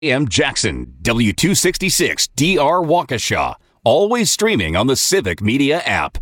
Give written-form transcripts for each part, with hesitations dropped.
AM Jackson, W266 DR Waukesha. Always streaming on the Civic Media app.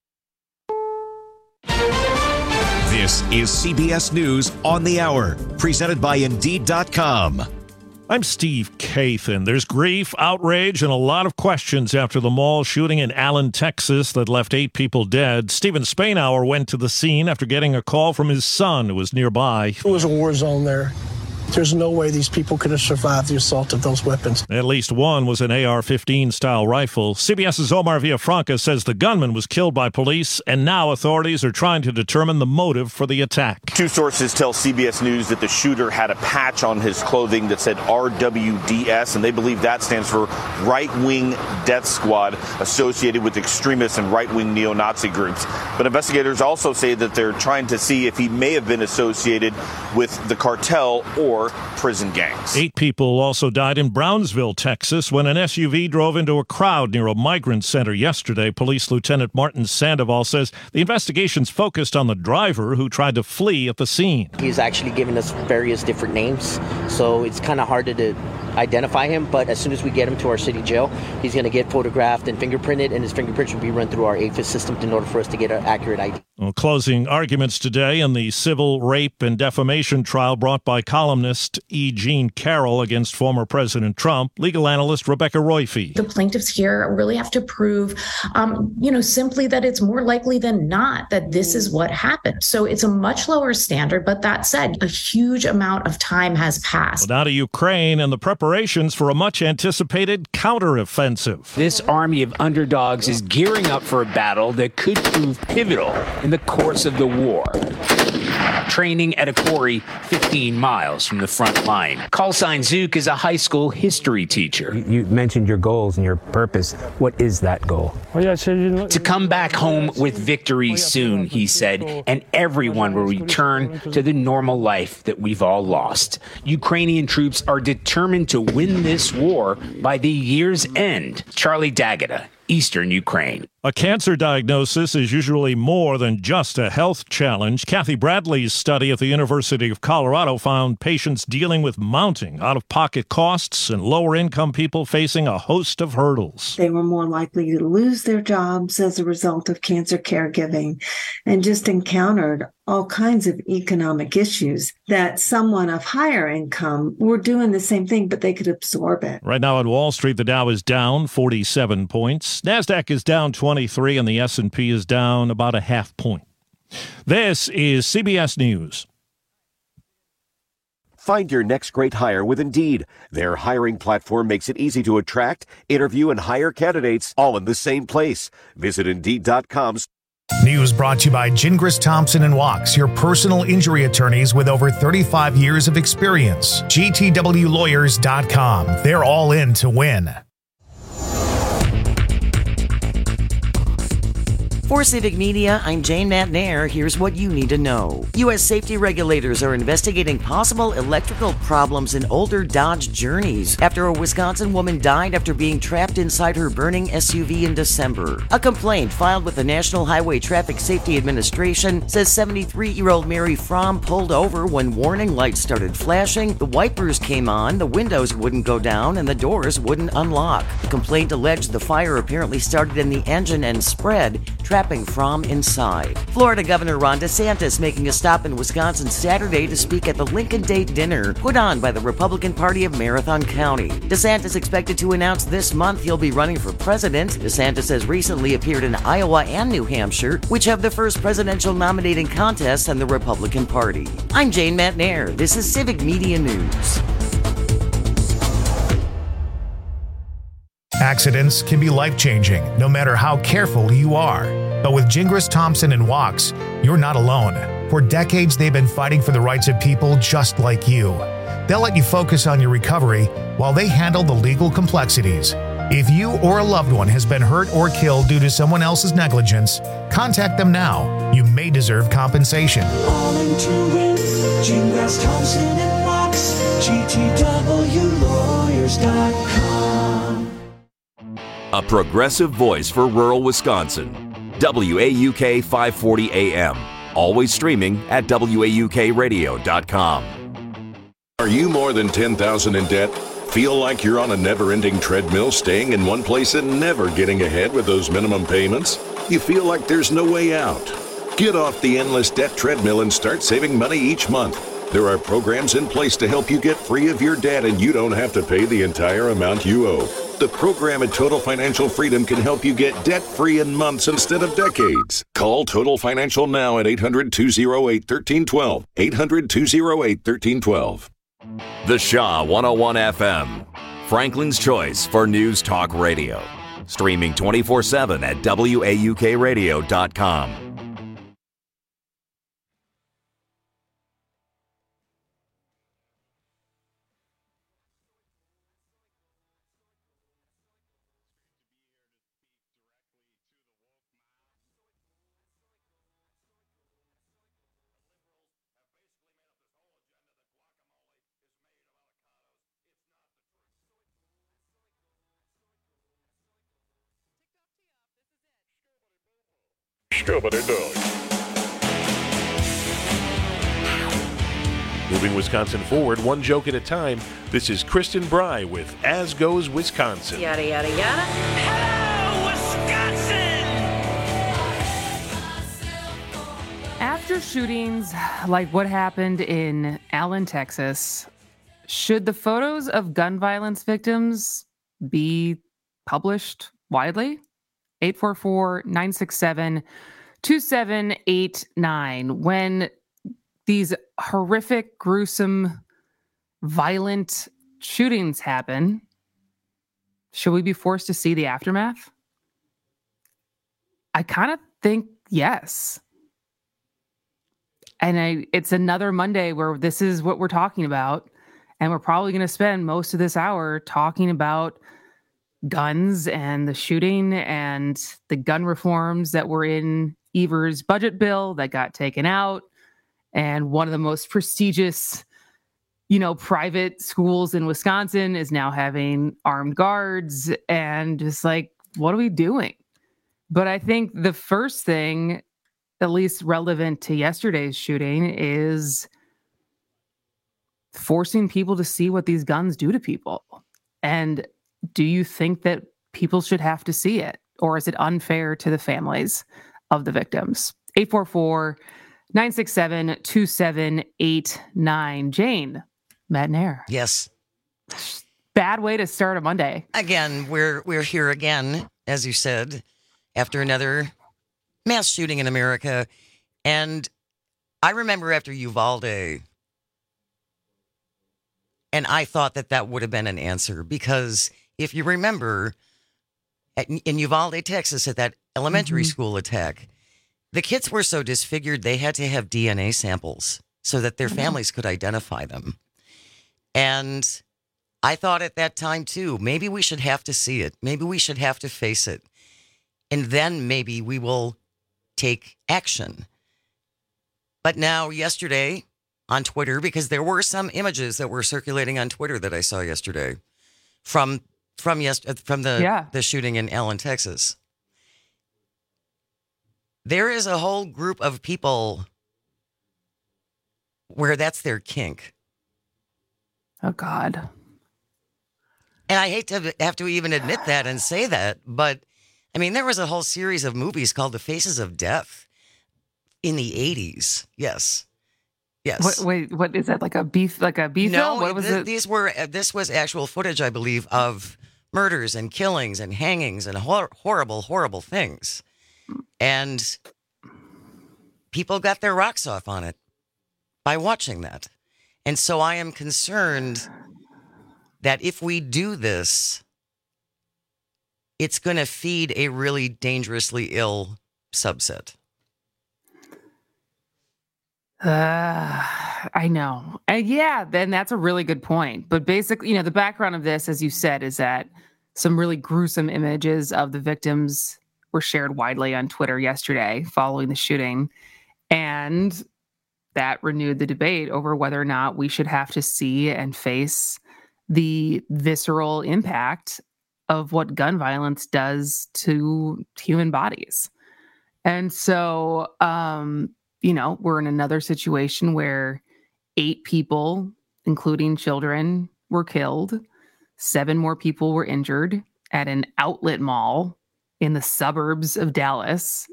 This is CBS News on the Hour, presented by Indeed.com. I'm Steve Kathan. There's grief, outrage, and a lot of questions after the mall shooting in Allen, Texas that left 8 people dead. Stephen Spainhour went to the scene after getting a call from his son who was nearby. It was a war zone there. There's no way these people could have survived the assault of those weapons. At least one was an AR-15 style rifle. CBS's Omar Villafranca says the gunman was killed by police, and now authorities are trying to determine the motive for the attack. 2 sources tell CBS News that the shooter had a patch on his clothing that said RWDS, and they believe that stands for Right Wing Death Squad, associated with extremist and right-wing neo-Nazi groups. But investigators also say that they're trying to see if he may have been associated with the cartel or prison gangs. 8 people also died in Brownsville, Texas, when an SUV drove into a crowd near a migrant center yesterday. Police Lieutenant Martin Sandoval says the investigation's focused on the driver who tried to flee at the scene. He's actually given us various different names, so it's kind of hard to identify him, but as soon as we get him to our city jail, he's going to get photographed and fingerprinted, and his fingerprints will be run through our AFIS system in order for us to get an accurate ID. Well, closing arguments today in the civil rape and defamation trial brought by columnist E. Jean Carroll against former President Trump. Legal analyst Rebecca Roife. The plaintiffs here really have to prove, simply that it's more likely than not that this is what happened. So it's a much lower standard, but that said, a huge amount of time has passed. Well, now to Ukraine and the preparations for a much-anticipated counteroffensive. This army of underdogs is gearing up for a battle that could prove pivotal in the course of the war. Training at a quarry 15 miles from the front line. Callsign Zook is a high school history teacher. You mentioned your goals and your purpose. What is that goal? To come back home with victory soon, he said, and everyone will return to the normal life that we've all lost. Ukrainian troops are determined to win this war by the year's end. Charlie D'Agata, Eastern Ukraine. A cancer diagnosis is usually more than just a health challenge. Kathy Bradley's study at the University of Colorado found patients dealing with mounting out-of-pocket costs and lower-income people facing a host of hurdles. They were more likely to lose their jobs as a result of cancer caregiving and just encountered all kinds of economic issues that someone of higher income were doing the same thing, but they could absorb it. Right now at Wall Street, the Dow is down 47 points. NASDAQ is down 23, and the S&P is down about a half point. This is CBS News. Find your next great hire with Indeed. Their hiring platform makes it easy to attract, interview, and hire candidates all in the same place. Visit Indeed.com. News brought to you by Gingras Thompson & Wachs, your personal injury attorneys with over 35 years of experience. GTWLawyers.com. They're all in to win. For Civic Media, I'm Jane Matnair. Here's what you need to know. U.S. safety regulators are investigating possible electrical problems in older Dodge Journeys after a Wisconsin woman died after being trapped inside her burning SUV in December. A complaint filed with the National Highway Traffic Safety Administration says 73-year-old Mary Fromm pulled over when warning lights started flashing, the wipers came on, the windows wouldn't go down, and the doors wouldn't unlock. The complaint alleged the fire apparently started in the engine and spread, trapping Fromm inside. Florida Governor Ron DeSantis making a stop in Wisconsin Saturday to speak at the Lincoln Day dinner put on by the Republican Party of Marathon County. DeSantis expected to announce this month he'll be running for president. DeSantis has recently appeared in Iowa and New Hampshire, which have the first presidential nominating contests in the Republican Party. I'm Jane Matnair. This is Civic Media News. Accidents can be life-changing, no matter how careful you are. But with Gingras Thompson & Wachs, you're not alone. For decades, they've been fighting for the rights of people just like you. They'll let you focus on your recovery while they handle the legal complexities. If you or a loved one has been hurt or killed due to someone else's negligence, contact them now. You may deserve compensation. All in to win. Gingras Thompson & Wachs. GTWLawyers.com. A progressive voice for rural Wisconsin. WAUK 540 AM. Always streaming at WAUKradio.com. Are you more than $10,000 in debt? Feel like you're on a never-ending treadmill, staying in one place and never getting ahead with those minimum payments? You feel like there's no way out? Get off the endless debt treadmill and start saving money each month. There are programs in place to help you get free of your debt, and you don't have to pay the entire amount you owe. The program at Total Financial Freedom can help you get debt-free in months instead of decades. Call Total Financial now at 800-208-1312. 800-208-1312. The Shaw 101 FM, Franklin's choice for news talk radio. Streaming 24/7 at WAUKradio.com. Moving Wisconsin forward, one joke at a time, this is Kristen Bry with As Goes Wisconsin. Yada, yada, yada. Hello, Wisconsin! After shootings like what happened in Allen, Texas, should the photos of gun violence victims be published widely? 844-967-2789. When these horrific, gruesome, violent shootings happen, should we be forced to see the aftermath? I kind of think yes. And it's another Monday where this is what we're talking about. And we're probably going to spend most of this hour talking about guns and the shooting and the gun reforms that were in Evers' budget bill that got taken out. And one of the most prestigious, private schools in Wisconsin is now having armed guards. And just like, what are we doing? But I think the first thing, at least relevant to yesterday's shooting, is forcing people to see what these guns do to people. And do you think that people should have to see it? Or is it unfair to the families of the victims? 844-967-2789. Jane, Matt and Air. Yes. Bad way to start a Monday. Again, we're here again, as you said, after another mass shooting in America. And I remember after Uvalde, and I thought that would have been an answer, because if you remember, in Uvalde, Texas, at that elementary school attack, the kids were so disfigured they had to have DNA samples so that their families could identify them. And I thought at that time, too, maybe we should have to see it. Maybe we should have to face it. And then maybe we will take action. But now, yesterday, on Twitter, because there were some images that were circulating on Twitter that I saw yesterday from the shooting in Allen, Texas. There is a whole group of people where that's their kink. Oh, God. And I hate to have to even admit that and say that, but I mean, there was a whole series of movies called The Faces of Death in the 80s. Yes. Yes. What is that? Like a beef No, film? What was it? This was actual footage, I believe, of murders and killings and hangings and horrible, horrible things. And people got their rocks off on it by watching that. And so I am concerned that if we do this, it's going to feed a really dangerously ill subset. I know. Then that's a really good point. But basically, the background of this, as you said, is that some really gruesome images of the victims were shared widely on Twitter yesterday following the shooting. And that renewed the debate over whether or not we should have to see and face the visceral impact of what gun violence does to human bodies. And so, we're in another situation where 8 people, including children, were killed. 7 more people were injured at an outlet mall in the suburbs of Dallas.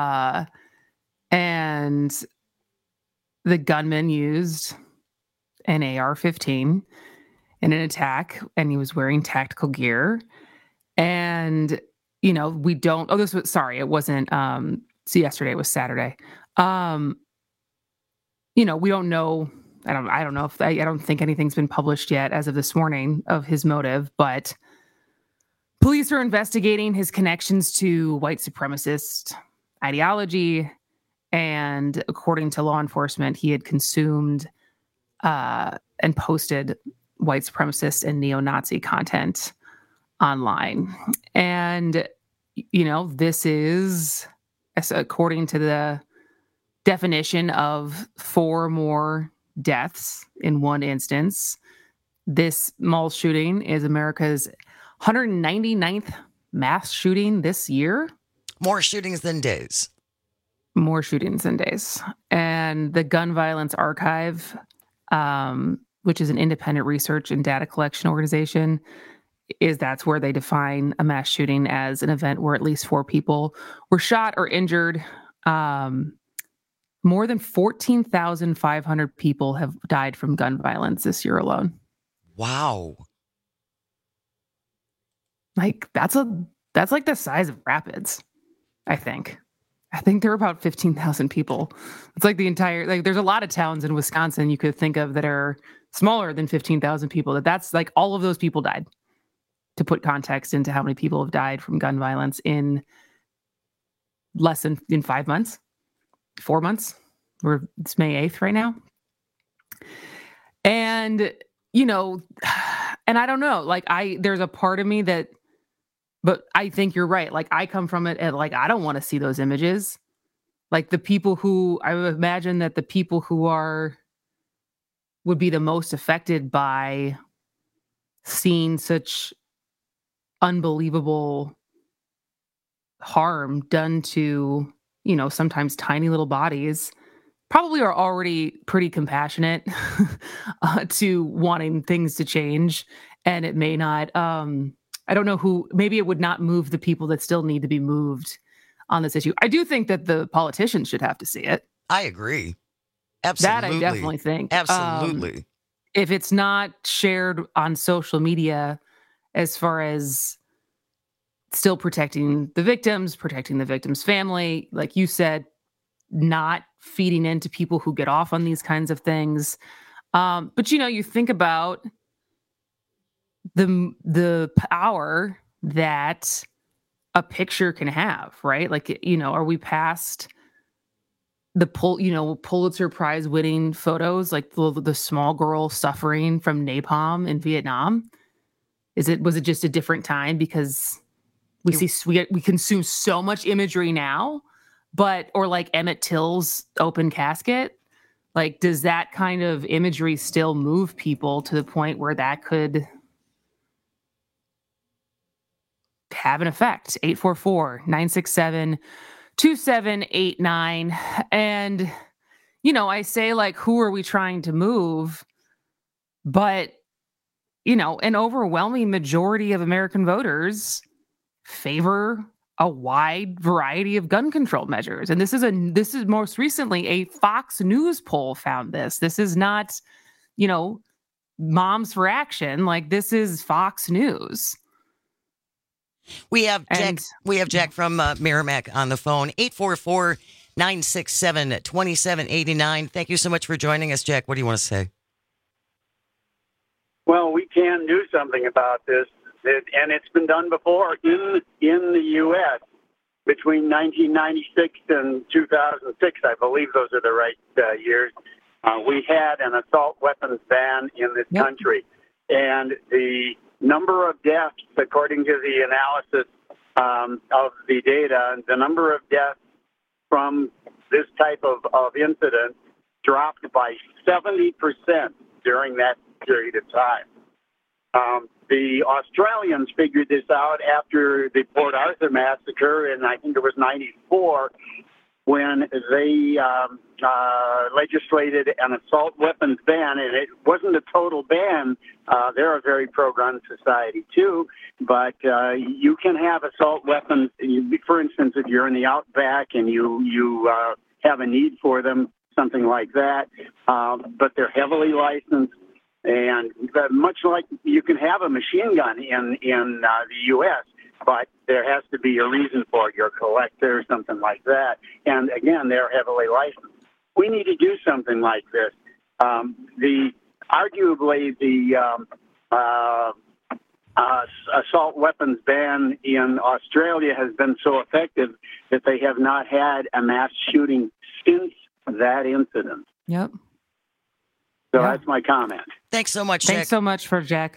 And the gunman used an AR-15 in an attack, and he was wearing tactical gear. And, it wasn't, yesterday was Saturday. We don't know. I don't know if I don't think anything's been published yet as of this morning of his motive, but police are investigating his connections to white supremacist ideology. And according to law enforcement, he had consumed and posted white supremacist and neo-Nazi content online. And, this is, according to the definition of 4 more deaths in one instance, this mall shooting is America's 199th mass shooting this year. More shootings than days. More shootings than days. And the Gun Violence Archive, which is an independent research and data collection organization, that's where they define a mass shooting as an event where at least 4 people were shot or injured. More than 14,500 people have died from gun violence this year alone. Wow. Like that's like the size of Rapids, I think. I think there are about 15,000 people. It's like the entire, there's a lot of towns in Wisconsin you could think of that are smaller than 15,000 people. That's like all of those people died. To put context into how many people have died from gun violence in 5 months, 4 months. It's May 8th right now. And, and I don't know, there's a part of me that, but I think you're right. I come from it and I don't want to see those images. The people who, I would imagine that the people who would be the most affected by seeing such unbelievable harm done to, sometimes tiny little bodies, probably are already pretty compassionate to wanting things to change. And it may not, I don't know maybe it would not move the people that still need to be moved on this issue. I do think that the politicians should have to see it. I agree. Absolutely. That I definitely think. Absolutely. If it's not shared on social media as far as still protecting the victim's family, like you said, not feeding into people who get off on these kinds of things. But, you think about the power that a picture can have, right? Are we past the Pulitzer Prize winning photos, like the small girl suffering from napalm in Vietnam? Was it just a different time because we consume so much imagery now, or like Emmett Till's open casket? Does that kind of imagery still move people to the point where that could have an effect? 844-967-2789. And, I say who are we trying to move? But, an overwhelming majority of American voters favor a wide variety of gun control measures. And this is most recently a Fox News poll found this. This is not, Moms for Action. This is Fox News. We have Jack from Merrimack on the phone. 844-967-2789. Thank you so much for joining us, Jack. What do you want to say? Well, we can do something about this, and it's been done before in the U.S. between 1996 and 2006. I believe those are the right years. We had an assault weapons ban in this country, and the number of deaths, according to the analysis of the data, the number of deaths from this type of incident dropped by 70% during that period of time. The Australians figured this out after the Port Arthur massacre, and I think it was 94, when they legislated an assault weapons ban, and it wasn't a total ban. They're a very pro-gun society too, but you can have assault weapons. For instance, if you're in the outback and you have a need for them, something like that, but they're heavily licensed. And much like you can have a machine gun in the U.S., but there has to be a reason for it. You're a collector or something like that. And again, they're heavily licensed. We need to do something like this. Arguably the assault weapons ban in Australia has been so effective that they have not had a mass shooting since that incident. Yep. So that's my comment. Thanks so much, Jack. Thanks so much for Jack.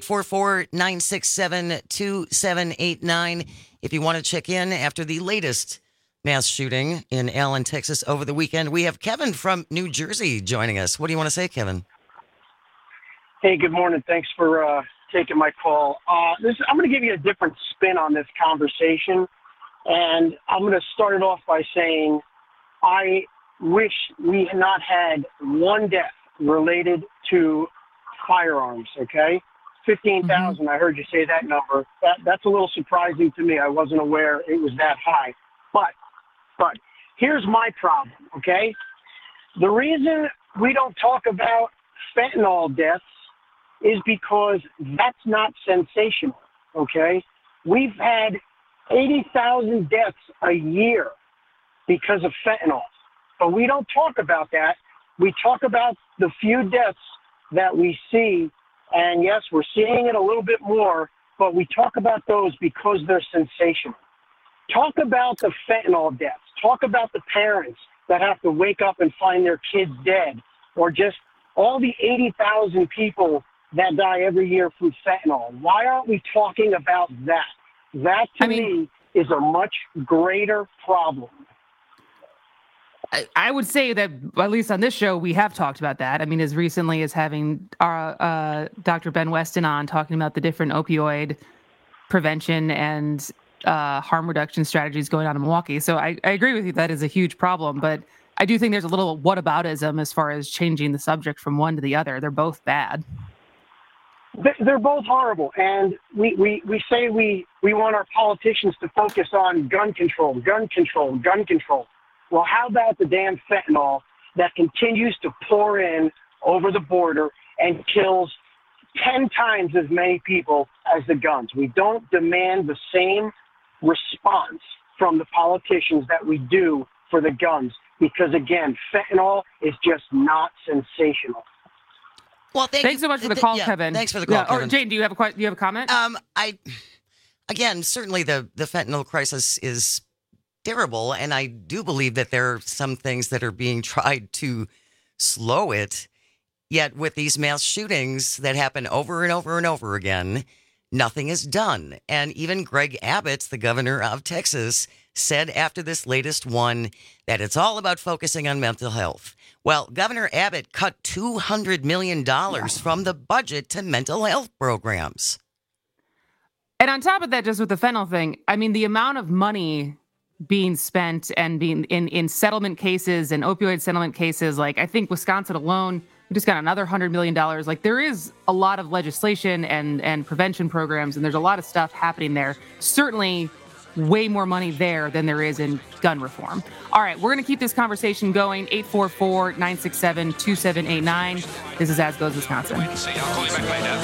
844-967-2789. If you want to check in after the latest mass shooting in Allen, Texas over the weekend, we have Kevin from New Jersey joining us. What do you want to say, Kevin? Hey, good morning. Thanks for taking my call. I'm going to give you a different spin on this conversation, and I'm going to start it off by saying I wish we had not had one death related to firearms, okay? 15,000, I heard you say that number. That's a little surprising to me. I wasn't aware it was that high. But here's my problem, okay? The reason we don't talk about fentanyl deaths is because that's not sensational, okay? We've had 80,000 deaths a year because of fentanyl, but we don't talk about that. We talk about the few deaths that we see, and yes, we're seeing it a little bit more, but we talk about those because they're sensational. Talk about the fentanyl deaths. Talk about the parents that have to wake up and find their kids dead, or just all the 80,000 people that die every year from fentanyl. Why aren't we talking about that? That, to me, is a much greater problem. I would say that, at least on this show, we have talked about that. I mean, as recently as having our Dr. Ben Weston on, talking about the different opioid prevention and harm reduction strategies going on in Milwaukee. So I agree with you. That is a huge problem. But I do think there's a little whataboutism as far as changing the subject from one to the other. They're both bad. They're both horrible. And we say we want our politicians to focus on gun control, gun control, gun control. Well, how about the damn fentanyl that continues to pour in over the border and kills 10 times as many people as the guns? We don't demand the same response from the politicians that we do for the guns because, again, fentanyl is just not sensational. Well, thanks so much for the call, Kevin. Thanks for the call, Kevin. Or Jane, do you have a comment? Again, certainly the fentanyl crisis is terrible, and I do believe that there are some things that are being tried to slow it. Yet with these mass shootings that happen over and over and over again, nothing is done. And even Greg Abbott, the governor of Texas, said after this latest one that it's all about focusing on mental health. Well, Governor Abbott cut $200 million from the budget to mental health programs. And on top of that, just with the fentanyl thing, I mean, the amount of money being spent and being in settlement cases and opioid settlement cases, like I think Wisconsin alone, we just got another $100 million. Like there is a lot of legislation and prevention programs, and there's a lot of stuff happening there. Certainly way more money there than there is in gun reform. All right, we're going to keep this conversation going. 844-967-2789. This is As Goes Wisconsin. I'll call you back later.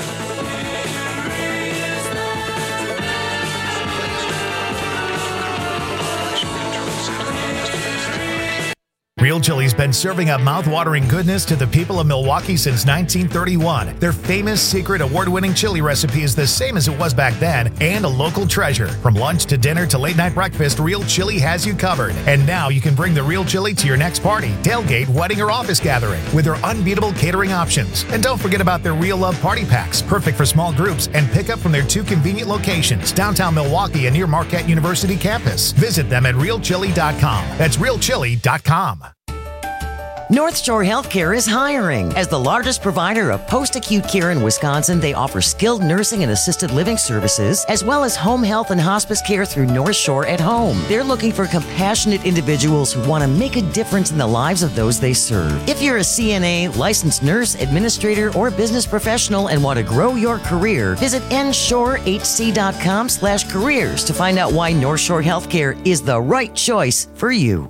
Real Chili's been serving up mouth-watering goodness to the people of Milwaukee since 1931. Their famous secret award-winning chili recipe is the same as it was back then and a local treasure. From lunch to dinner to late-night breakfast, Real Chili has you covered. And now you can bring the Real Chili to your next party, tailgate, wedding, or office gathering with their unbeatable catering options. And don't forget about their Real Love Party Packs, perfect for small groups, and pick up from their 2 convenient locations, downtown Milwaukee and near Marquette University campus. Visit them at realchili.com. That's realchili.com. North Shore Healthcare is hiring. As the largest provider of post-acute care in Wisconsin, they offer skilled nursing and assisted living services, as well as home health and hospice care through North Shore at Home. They're looking for compassionate individuals who want to make a difference in the lives of those they serve. If you're a CNA, licensed nurse, administrator, or business professional and want to grow your career, visit nshorehc.com/careers to find out why North Shore Healthcare is the right choice for you.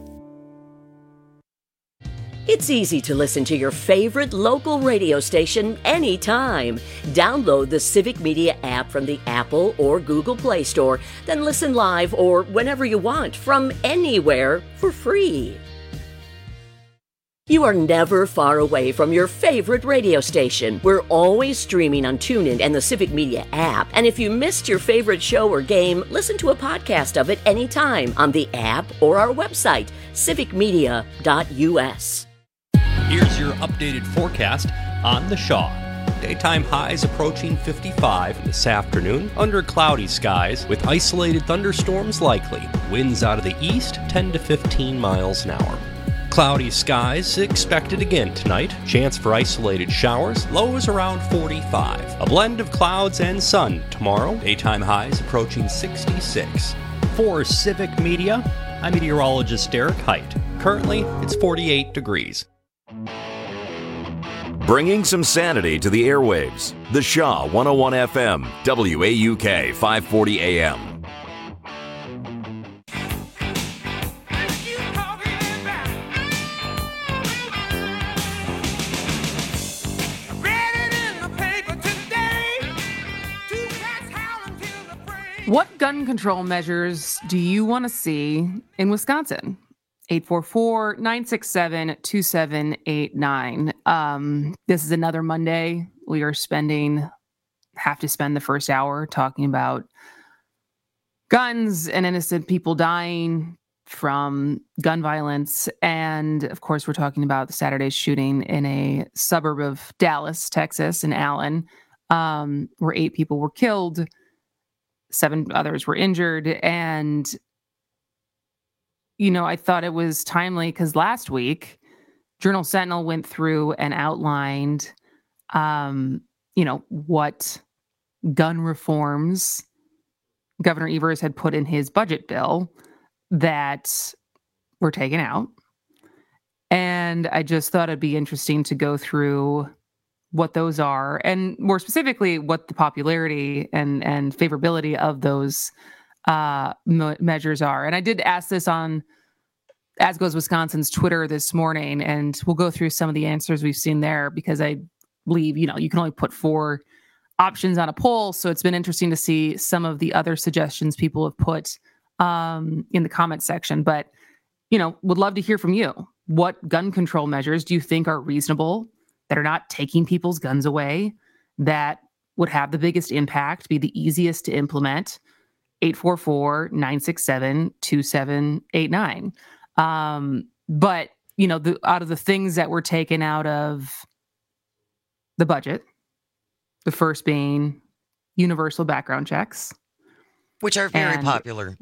It's easy to listen to your favorite local radio station anytime. Download the Civic Media app from the Apple or Google Play Store, then listen live or whenever you want from anywhere for free. You are never far away from your favorite radio station. We're always streaming on TuneIn and the Civic Media app. And if you missed your favorite show or game, listen to a podcast of it anytime on the app or our website, civicmedia.us. Here's your updated forecast on the Shaw. Daytime highs approaching 55 this afternoon under cloudy skies with isolated thunderstorms likely. Winds out of the east 10 to 15 miles an hour. Cloudy skies expected again tonight. Chance for isolated showers. Lows around 45. A blend of clouds and sun tomorrow. Daytime highs approaching 66. For Civic Media, I'm meteorologist Derek Height. Currently, it's 48 degrees. Bringing some sanity to the airwaves. The Shaw 101 FM, WAUK 540 AM. What gun control measures do you want to see in Wisconsin? 844-967-2789. This is another Monday. We are have to spend the first hour talking about guns and innocent people dying from gun violence. And of course, we're talking about Saturday's shooting in a suburb of Dallas, Texas, in Allen, where 8 people were killed, 7 others were injured. And I thought it was timely because last week, Journal Sentinel went through and outlined, what gun reforms Governor Evers had put in his budget bill that were taken out. And I just thought it'd be interesting to go through what those are, and more specifically, what the popularity and favorability of those measures are. And I did ask this on As Goes Wisconsin's Twitter this morning, and we'll go through some of the answers we've seen there because I believe, you can only put 4 options on a poll. So it's been interesting to see some of the other suggestions people have put in the comments section. But, would love to hear from you. What gun control measures do you think are reasonable, that are not taking people's guns away, that would have the biggest impact, be the easiest to implement? 844-967-2789. But, out of the things that were taken out of the budget, the first being universal background checks. Which are very popular.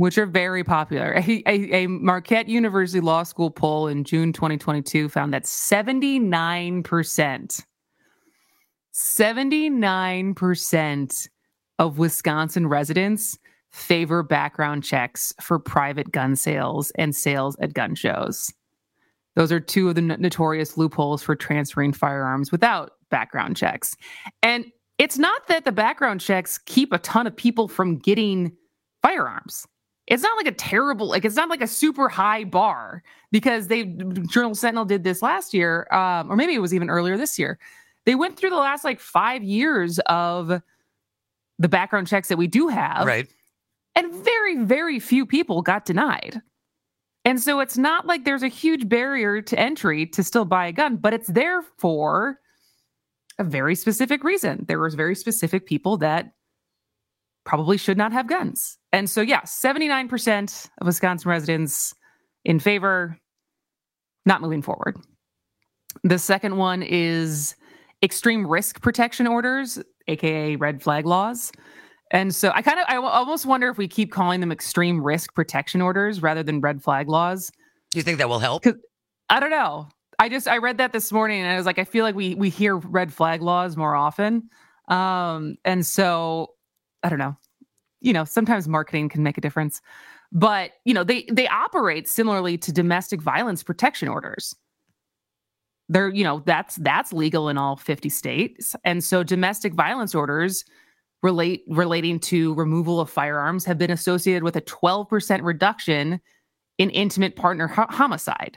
A Marquette University Law School poll in June 2022 found that 79% of Wisconsin residents favor background checks for private gun sales and sales at gun shows. Those are 2 of the notorious loopholes for transferring firearms without background checks. And it's not that the background checks keep a ton of people from getting firearms. It's not like it's not like a super high bar, because Journal Sentinel did this last year, or maybe it was even earlier this year. They went through the last 5 years of the background checks that we do have. Right. And very, very few people got denied. And so it's not like there's a huge barrier to entry to still buy a gun, but it's there for a very specific reason. There was very specific people that probably should not have guns. And so, 79% of Wisconsin residents in favor, not moving forward. The second one is extreme risk protection orders, aka red flag laws. And so I almost wonder if we keep calling them extreme risk protection orders rather than red flag laws. Do you think that will help? I don't know. I read that this morning and I was like, I feel like we hear red flag laws more often. And so I don't know, sometimes marketing can make a difference, but they operate similarly to domestic violence protection orders. They're, that's legal in all 50 states. And so domestic violence orders relating to removal of firearms have been associated with a 12% reduction in intimate partner homicide.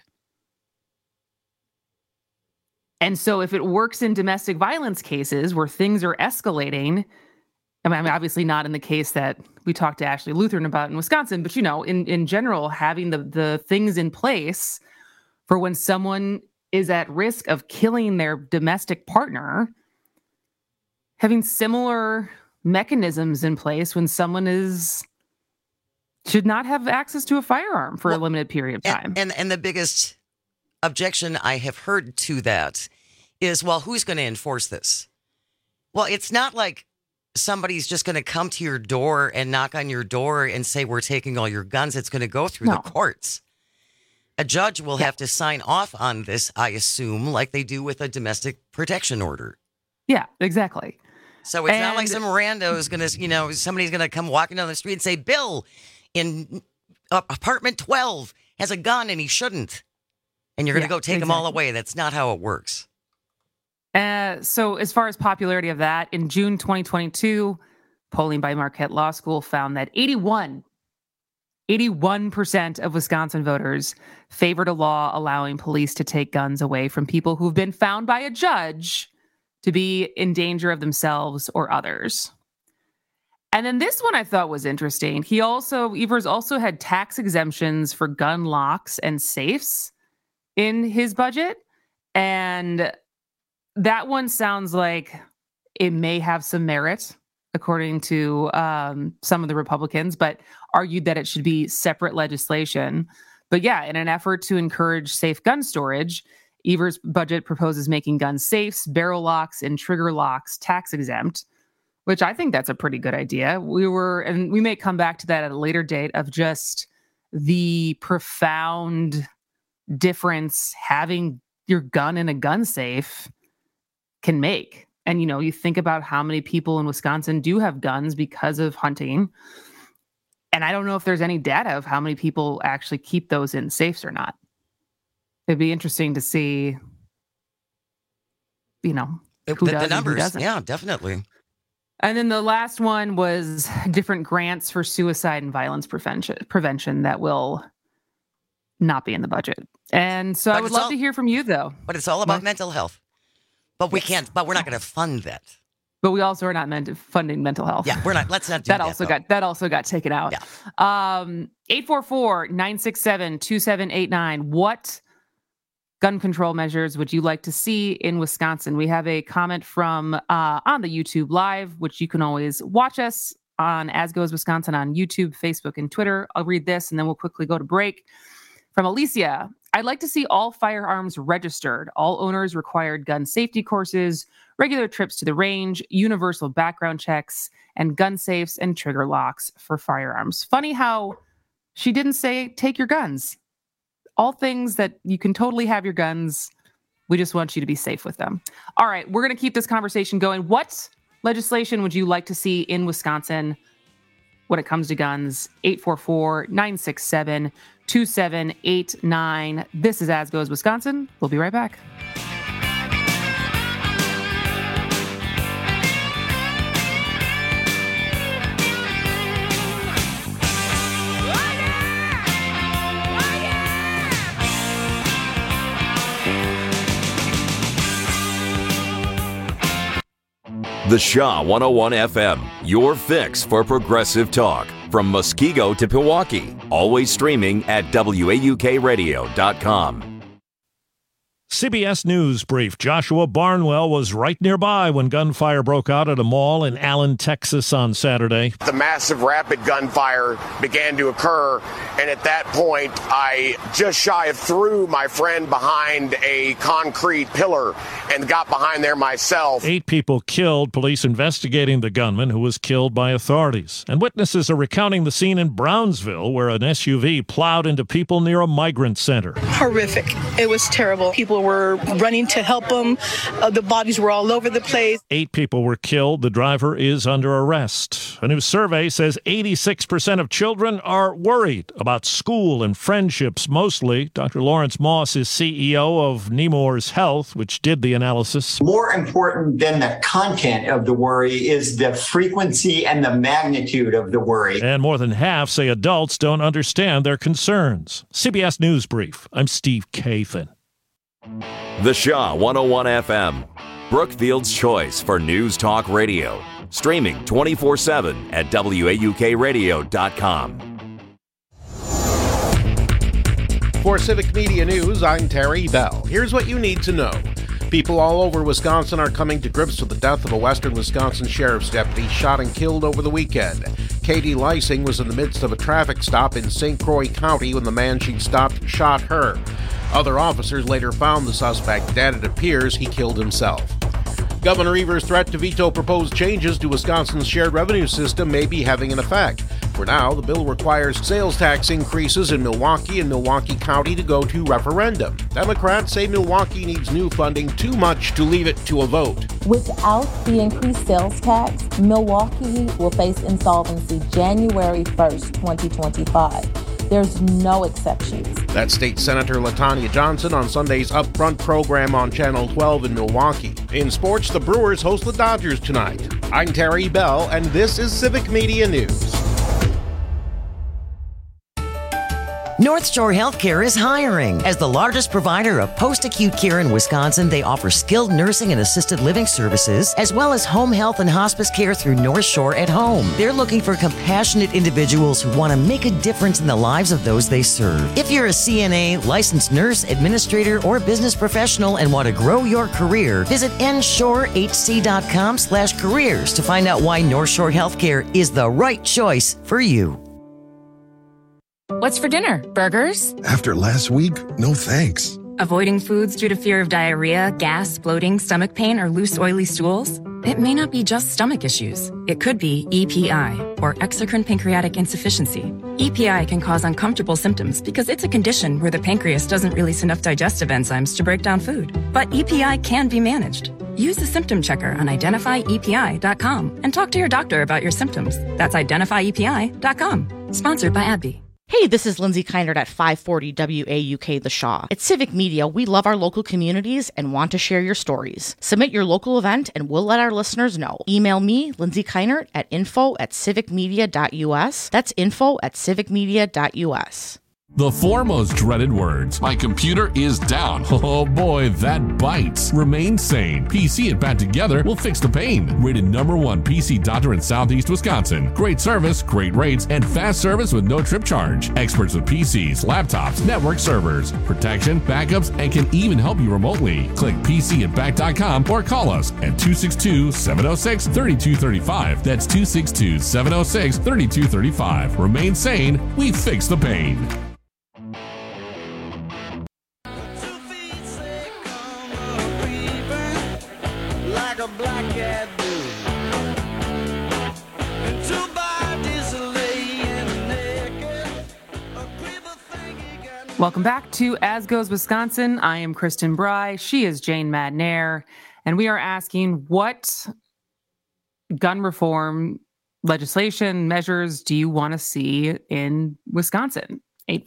And so if it works in domestic violence cases where things are escalating, I mean, obviously not in the case that we talked to Ashley Lutheran about in Wisconsin, but, in general, having the things in place for when someone is at risk of killing their domestic partner, having similar mechanisms in place when someone should not have access to a firearm for a limited period of time. And the biggest objection I have heard to that is, well, who's going to enforce this? Well, it's not like somebody's just going to come to your door and knock on your door and say, we're taking all your guns. It's going to go through the courts. A judge will have to sign off on this, I assume, like they do with a domestic protection order. Yeah, exactly. So it's not like some rando is going to, somebody's going to come walking down the street and say, Bill in apartment 12 has a gun and he shouldn't. And you're going to go take them all away. That's not how it works. So as far as popularity of that, in June 2022, polling by Marquette Law School found that 81% of Wisconsin voters favored a law allowing police to take guns away from people who've been found by a judge to be in danger of themselves or others. And then this one I thought was interesting. Evers also had tax exemptions for gun locks and safes in his budget. And that one sounds like it may have some merit, according to some of the Republicans, but argued that it should be separate legislation. But yeah, in an effort to encourage safe gun storage, Evers' budget proposes making gun safes, barrel locks, and trigger locks tax exempt, which I think that's a pretty good idea. And we may come back to that at a later date, of just the profound difference having your gun in a gun safe can make. And, you think about how many people in Wisconsin do have guns because of hunting. And I don't know if there's any data of how many people actually keep those in safes or not. It'd be interesting to see, who does the numbers. Who doesn't. Yeah, definitely. And then the last one was different grants for suicide and violence prevention that will not be in the budget. And so I would love to hear from you, though. But it's all about mental health. But we're not going to fund that. But we also are not funding mental health. Yeah, we're not. Let's not do that. That also got taken out. Yeah. 844-967-2789. What gun control measures would you like to see in Wisconsin? We have a comment from on the YouTube Live, which you can always watch us on As Goes Wisconsin on YouTube, Facebook, and Twitter. I'll read this, and then we'll quickly go to break. From Alicia, I'd like to see all firearms registered, all owners required gun safety courses, regular trips to the range, universal background checks, and gun safes and trigger locks for firearms. Funny how she didn't say take your guns. All things that you can totally have your guns. We just want you to be safe with them. All right, we're going to keep this conversation going. What legislation would you like to see in Wisconsin when it comes to guns? 844-967-2789. This is As Goes Wisconsin. We'll be right back. The Shaw 101 FM, your fix for progressive talk. From Muskego to Pewaukee, always streaming at WAUKradio.com. CBS News brief. Joshua Barnwell was right nearby when gunfire broke out at a mall in Allen, Texas on Saturday. The massive rapid gunfire began to occur, and at that point, I just shy of threw my friend behind a concrete pillar and got behind there myself. 8 people killed, police investigating the gunman who was killed by authorities. And witnesses are recounting the scene in Brownsville where an SUV plowed into people near a migrant center. Horrific. It was terrible. People People were running to help them. The bodies were all over the place. 8 people were killed. The driver is under arrest. A new survey says 86% of children are worried about school and friendships mostly. Dr. Lawrence Moss is CEO of Nemours Health, which did the analysis. More important than the content of the worry is the frequency and the magnitude of the worry. And more than half say adults don't understand their concerns. CBS News Brief. I'm Steve Kathan. The Shaw 101 FM, Brookfield's choice for news talk radio. Streaming 24/7 at WAUKradio.com. For Civic Media News, I'm Terry Bell. Here's what you need to know. People all over Wisconsin are coming to grips with the death of a western Wisconsin sheriff's deputy shot and killed over the weekend. Katie Lysing was in the midst of a traffic stop in St. Croix County when the man she'd stopped shot her. Other officers later found the suspect dead. It appears he killed himself. Governor Evers' threat to veto proposed changes to Wisconsin's shared revenue system may be having an effect. For now, the bill requires sales tax increases in Milwaukee and Milwaukee County to go to referendum. Democrats say Milwaukee needs new funding too much to leave it to a vote. Without the increased sales tax, Milwaukee will face insolvency January 1st, 2025. There's no exceptions. That's State Senator LaTanya Johnson on Sunday's Upfront program on Channel 12 in Milwaukee. In sports, the Brewers host the Dodgers tonight. I'm Terry Bell, and this is Civic Media News. North Shore Healthcare is hiring. As the largest provider of post-acute care in Wisconsin, they offer skilled nursing and assisted living services, as well as home health and hospice care through North Shore at Home. They're looking for compassionate individuals who want to make a difference in the lives of those they serve. If you're a CNA, licensed nurse, administrator, or business professional and want to grow your career, visit nshorehc.com/careers to find out why North Shore Healthcare is the right choice for you. What's for dinner? Burgers? After last week, no thanks. Avoiding foods due to fear of diarrhea, gas, bloating, stomach pain, or loose, oily stools? It may not be just stomach issues. It could be EPI, or exocrine pancreatic insufficiency. EPI can cause uncomfortable symptoms because it's a condition where the pancreas doesn't release enough digestive enzymes to break down food. But EPI can be managed. Use the symptom checker on identifyepi.com and talk to your doctor about your symptoms. That's identifyepi.com. Sponsored by AbbVie. Hey, this is Lindsay Keinert at 540 WAUK The Shaw. At Civic Media, we love our local communities and want to share your stories. Submit your local event and we'll let our listeners know. Email me, Lindsay Keinert, at info@civicmedia.us. That's info@civicmedia.us. The four most dreaded words. My computer is down. Oh boy, that bites. Remain sane. PC and Pat together will fix the pain. Rated #1 PC doctor in Southeast Wisconsin. Great service, great rates, and fast service with no trip charge. Experts with PCs, laptops, network servers, protection, backups, and can even help you remotely. Click PCandBack.com or call us at 262-706-3235. That's 262-706-3235. Remain sane. We fix the pain. Welcome back to As Goes Wisconsin. I am Kristen Bry. She is Jane Madnair. And we are asking, what gun reform legislation measures do you want to see in Wisconsin?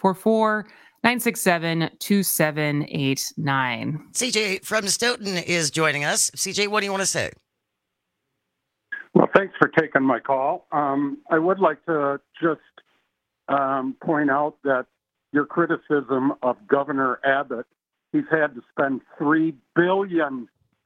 844-967-2789. CJ from Stoughton is joining us. CJ, what do you want to say? Well, thanks for taking my call. I would like to just point out that your criticism of Governor Abbott, he's had to spend $3 billion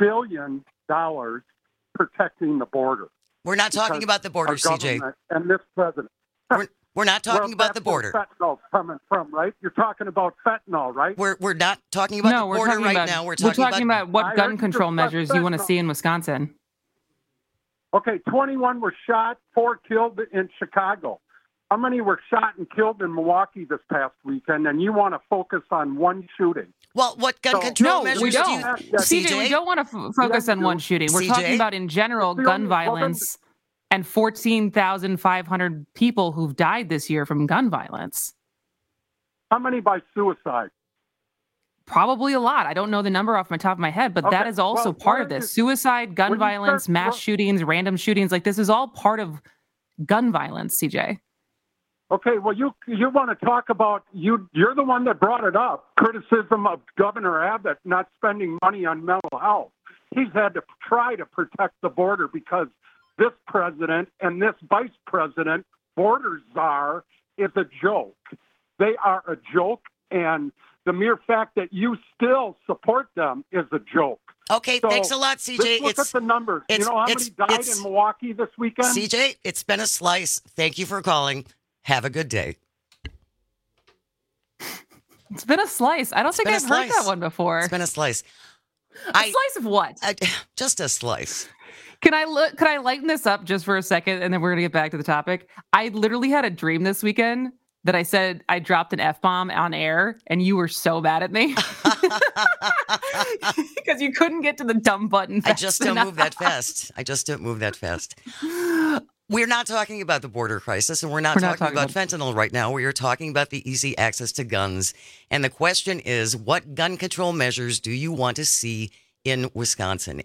protecting the border. We're not talking about the border, CJ. And this president. We're not talking about the border. Where fentanyl's coming from, right? You're talking about fentanyl, right? We're not talking about the border right now. We're talking about what gun control measures you want to see in Wisconsin. Okay, 21 were shot, 4 killed in Chicago. How many were shot and killed in Milwaukee this past weekend? And you want to focus on one shooting? Well, what gun control measures we don't. do you... CJ, we don't want to focus on one shooting. We're talking about, in general, gun violence and 14,500 people who've died this year from gun violence. How many by suicide? Probably a lot. I don't know the number off my top of my head, but that is also part of this. Suicide, gun violence, mass shootings, random shootings. Like, this is all part of gun violence, CJ. Okay, well, you want to talk about, you're the one that brought it up, criticism of Governor Abbott not spending money on mental health. He's had to try to protect the border because this president and this vice president, border czar, is a joke. They are a joke, and the mere fact that you still support them is a joke. Okay, so thanks a lot, CJ. Look at the numbers. You know how many died in Milwaukee this weekend? CJ, it's been a slice. Thank you for calling. Have a good day. It's been a slice. I don't think I've heard that one before. It's been a slice. A slice of what? Just a slice. Can I lighten this up just for a second, and then we're going to get back to the topic? I literally had a dream this weekend that I said I dropped an F-bomb on air, and you were so mad at me. Because you couldn't get to the dumb button fast I just don't move that fast. We're not talking about the border crisis, and we're not talking about fentanyl right now. We are talking about the easy access to guns. And the question is, what gun control measures do you want to see in Wisconsin?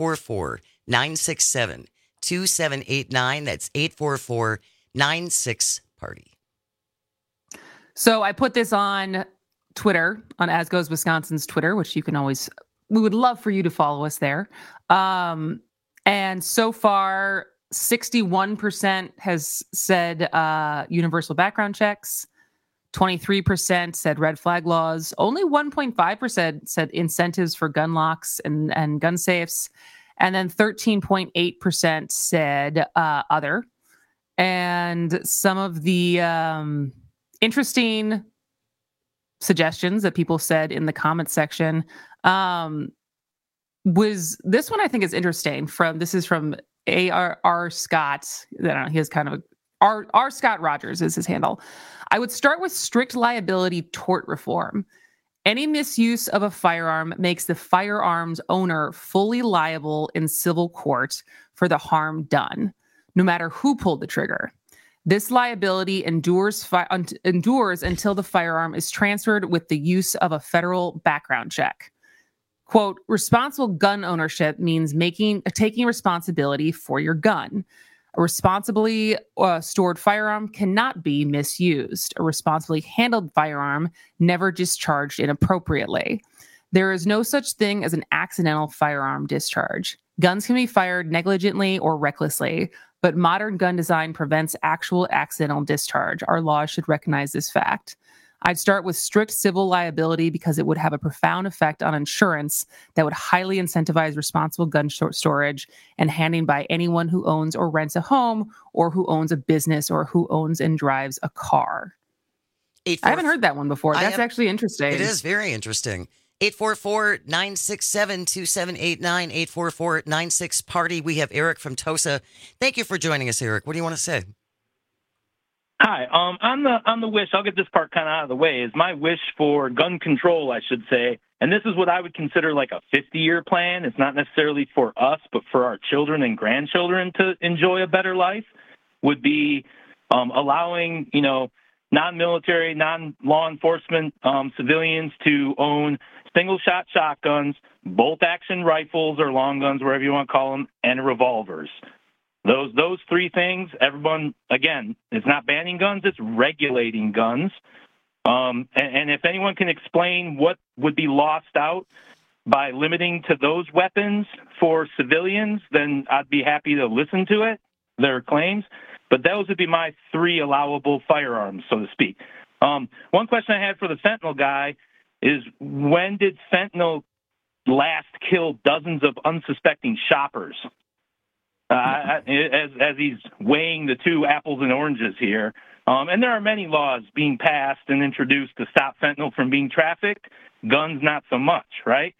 844-967-2789. That's 844-96-PARTY. So I put this on Twitter, on As Goes Wisconsin's Twitter, which you can always, we would love for you to follow us there. And so far, 61% has said universal background checks. 23% said red flag laws. Only 1.5% said incentives for gun locks and gun safes. And then 13.8% said other. And some of the interesting suggestions that people said in the comments section was this one. I think is interesting. This is from A.R. Scott. I don't know, he has kind of R. Scott Rogers is his handle. I would start with strict liability tort reform. Any misuse of a firearm makes the firearm's owner fully liable in civil court for the harm done, no matter who pulled the trigger. This liability endures until the firearm is transferred with the use of a federal background check. Quote, responsible gun ownership means taking responsibility for your gun. A responsibly stored firearm cannot be misused. A responsibly handled firearm never discharged inappropriately. There is no such thing as an accidental firearm discharge. Guns can be fired negligently or recklessly, but modern gun design prevents actual accidental discharge. Our laws should recognize this fact. I'd start with strict civil liability because it would have a profound effect on insurance that would highly incentivize responsible gun storage and handing by anyone who owns or rents a home or who owns a business or who owns and drives a car. I haven't heard that one before. That's actually interesting. It is very interesting. 844-967-2789, 844-96-PARTY. We have Eric from Tosa. Thank you for joining us, Eric. What do you want to say? Hi. On the wish, I'll get this part kind of out of the way, is my wish for gun control, I should say, and this is what I would consider like a 50-year plan. It's not necessarily for us, but for our children and grandchildren to enjoy a better life, would be allowing, non-military, non-law enforcement civilians to own single-shot shotguns, bolt-action rifles or long guns, wherever you want to call them, and revolvers. Those three things, everyone, again, it's not banning guns, it's regulating guns. And if anyone can explain what would be lost out by limiting to those weapons for civilians, then I'd be happy to listen to it, their claims. But those would be my three allowable firearms, so to speak. One question I had for the fentanyl guy is, when did fentanyl last kill dozens of unsuspecting shoppers? As he's weighing the two apples and oranges here. And there are many laws being passed and introduced to stop fentanyl from being trafficked. Guns, not so much, right?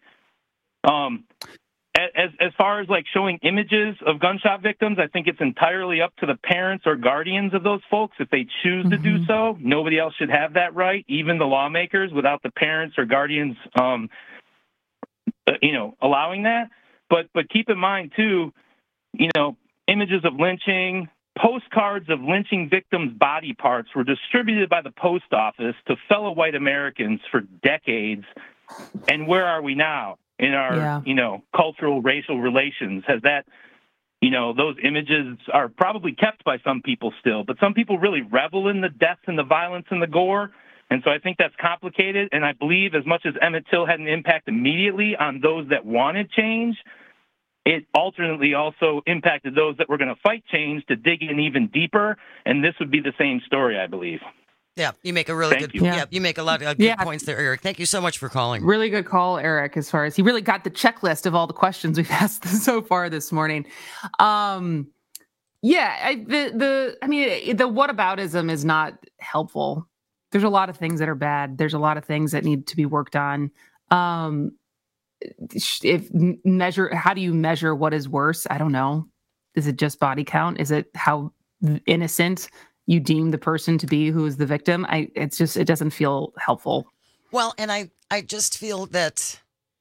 As far as like showing images of gunshot victims, I think it's entirely up to the parents or guardians of those folks if they choose to do so. Nobody else should have that right, even the lawmakers, without the parents or guardians, allowing that. But keep in mind too, images of lynching, postcards of lynching victims' body parts were distributed by the post office to fellow white Americans for decades And where are we now in our, cultural, racial relations? Has that, those images are probably kept by some people still, but some people really revel in the death and the violence and the gore. And so I think that's complicated. And I believe as much as Emmett Till had an impact immediately on those that wanted change, it alternately also impacted those that were going to fight change to dig in even deeper. And this would be the same story, I believe. Yeah, you make a really good point. Yeah, you make a lot of good points there, Eric. Thank you so much for calling. Really good call, Eric, as far as he really got the checklist of all the questions we've asked so far this morning. The whataboutism is not helpful. There's a lot of things that are bad. There's a lot of things that need to be worked on. How do you measure what is worse? I don't know. Is it just body count? Is it how innocent you deem the person to be who is the victim? It doesn't feel helpful. Well, and I just feel that